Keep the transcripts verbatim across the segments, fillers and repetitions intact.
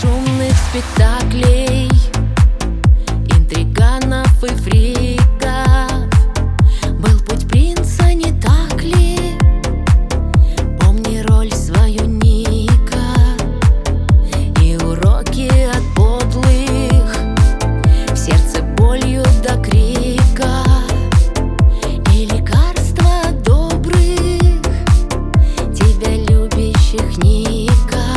шумных спектаклей, интриганов и фриков. Был путь принца, не так ли? Помни роль свою, Ника, и уроки от подлых, в сердце болью до крика, и лекарства от добрых, тебя любящих, Ника.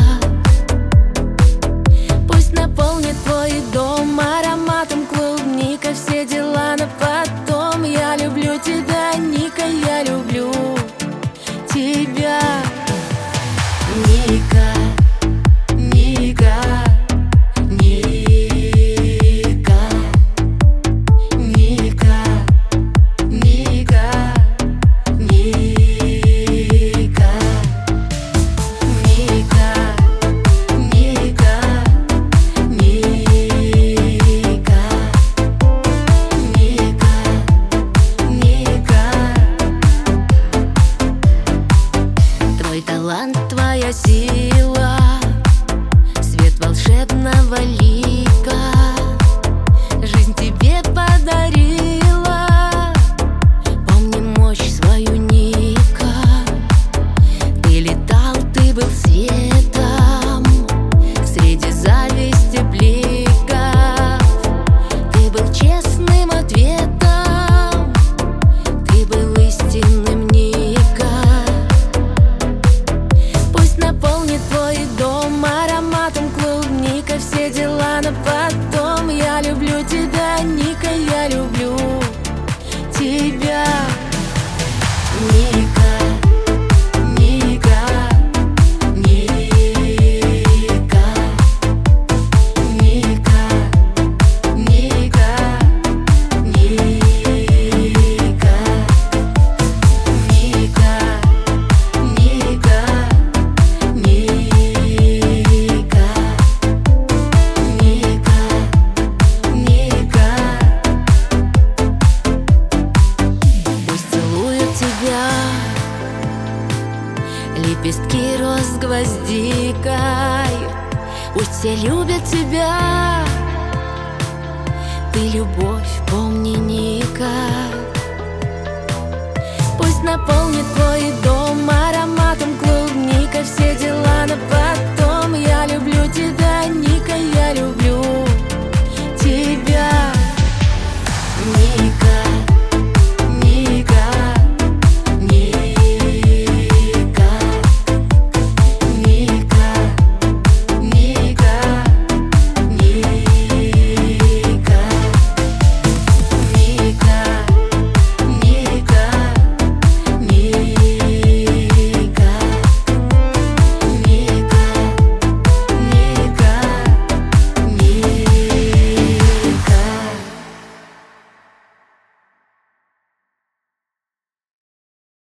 Пусть наполнит твой дом ароматом клубника, все дела на потом. Я люблю тебя, Ника, я люблю тебя. Ника, Ника, Ника, Ника, Ника, Ника, Ника, Ника, Ника, Ника, Ника. Твой талант, твоя сила, свет волшебного лика, жизнь тебе подарила. Помни мощь свою, Ника. Ты летал, ты был светом среди зависти бликов. Ты был честным ответом, ты был истинным, Ника. Пусть наполнит твой дом ароматом клубника, все дела на потом. Я люблю тебя, Ника, я люблю тебя. Ника, Ника, Ника, Ника, Ника, Ника, Ника, Ника, Ника, Ника, Ника. Пусть целуют тебя лепестки роз с гвоздикой, пусть все любят тебя. Ты любовь, помни, Ника. Пусть наполнит твой дом ароматом клубника, все дела на потом. Я люблю тебя, Ника.